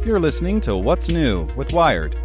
You're listening to What's New with Wired.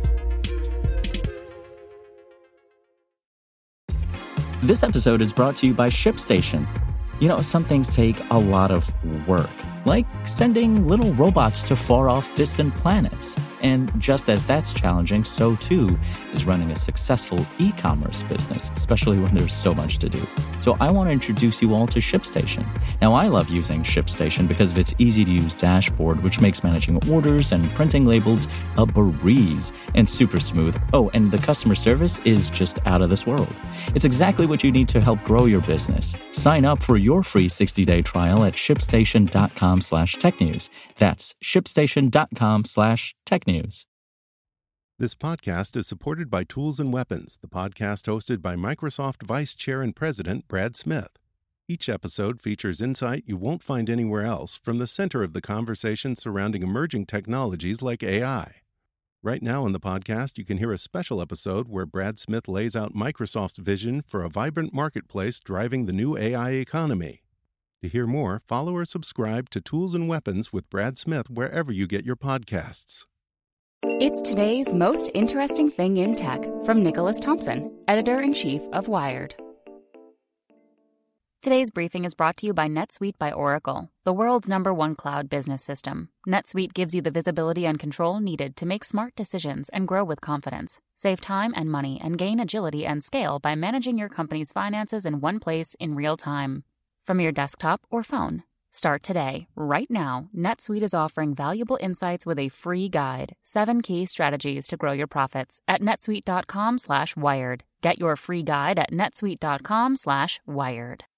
This episode is brought to you by ShipStation. You know, some things take a lot of work, like sending little robots to far-off distant planets. And just as that's challenging, so too is running a successful e-commerce business, especially when there's so much to do. So I want to introduce you all to ShipStation. Now, I love using ShipStation because of its easy-to-use dashboard, which makes managing orders and printing labels a breeze and super smooth. Oh, and the customer service is just out of this world. It's exactly what you need to help grow your business. Sign up for your free 60-day trial at shipstation.com/technews. That's shipstation.com/technews. This podcast is supported by Tools and Weapons, the podcast hosted by Microsoft Vice Chair and President Brad Smith. Each episode features insight you won't find anywhere else from the center of the conversation surrounding emerging technologies like AI. Right now on the podcast, you can hear a special episode where Brad Smith lays out Microsoft's vision for a vibrant marketplace driving the new AI economy. To hear more, follow or subscribe to Tools and Weapons with Brad Smith wherever you get your podcasts. It's today's most interesting thing in tech from Nicholas Thompson, editor-in-chief of Wired. Today's briefing is brought to you by NetSuite by Oracle, the world's #1 cloud business system. NetSuite gives you the visibility and control needed to make smart decisions and grow with confidence. Save time and money and gain agility and scale by managing your company's finances in one place in real time. From your desktop or phone. Start today. Right now, NetSuite is offering valuable insights with a free guide, 7 key strategies to grow your profits at netsuite.com/wired. Get your free guide at netsuite.com/wired.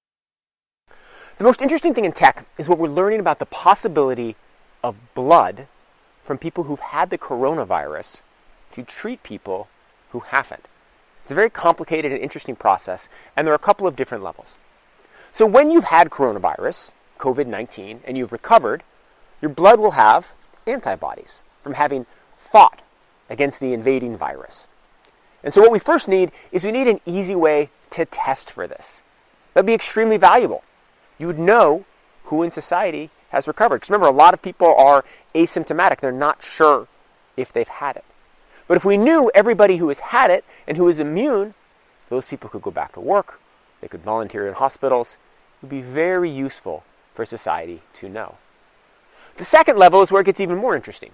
The most interesting thing in tech is what we're learning about the possibility of blood from people who've had the coronavirus to treat people who haven't. It's a very complicated and interesting process, and there are a couple of different levels. So when you've had coronavirus, COVID-19, and you've recovered, your blood will have antibodies from having fought against the invading virus. And so what we first need is we need an easy way to test for this. That'd be extremely valuable. You would know who in society has recovered. Because remember, a lot of people are asymptomatic. They're not sure if they've had it. But if we knew everybody who has had it and who is immune, those people could go back to work. They could volunteer in hospitals. It would be very useful for society to know. The second level is where it gets even more interesting.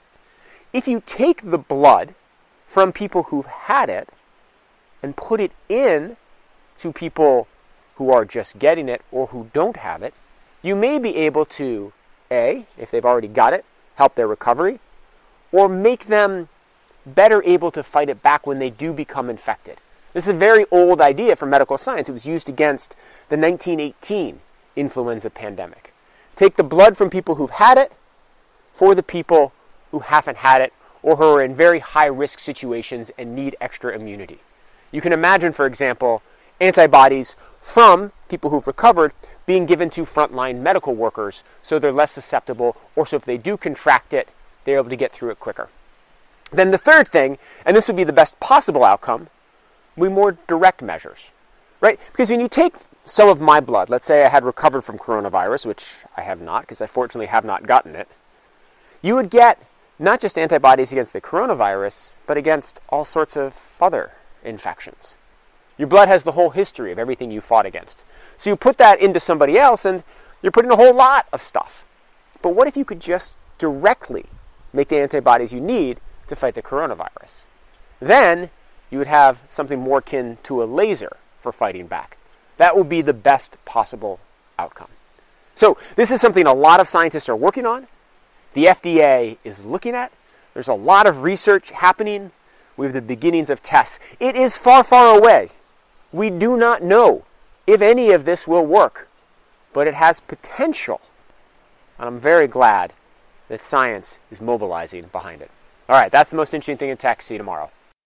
If you take the blood from people who've had it and put it in to people who are just getting it or who don't have it, you may be able to, A, if they've already got it, help their recovery, or make them better able to fight it back when they do become infected. This is a very old idea from medical science. It was used against the 1918 influenza pandemic. Take the blood from people who've had it for the people who haven't had it or who are in very high-risk situations and need extra immunity. You can imagine, for example, antibodies from people who've recovered being given to frontline medical workers so they're less susceptible, or so if they do contract it, they're able to get through it quicker. Then the third thing, and this would be the best possible outcome, would be more direct measures, right? Because when you take some of my blood, let's say I had recovered from coronavirus, which I have not, because I fortunately have not gotten it, you would get not just antibodies against the coronavirus, but against all sorts of other infections. Your blood has the whole history of everything you fought against. So you put that into somebody else, and you're putting a whole lot of stuff. But what if you could just directly make the antibodies you need to fight the coronavirus? Then you would have something more akin to a laser for fighting back. That would be the best possible outcome. So this is something a lot of scientists are working on. The FDA is looking at. There's a lot of research happening. We have the beginnings of tests. It is far, far away. We do not know if any of this will work, but it has potential. And I'm very glad that science is mobilizing behind it. All right, that's the most interesting thing in tech. See you tomorrow.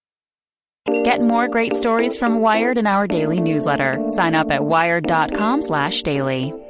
Get more great stories from Wired in our daily newsletter. Sign up at wired.com/daily.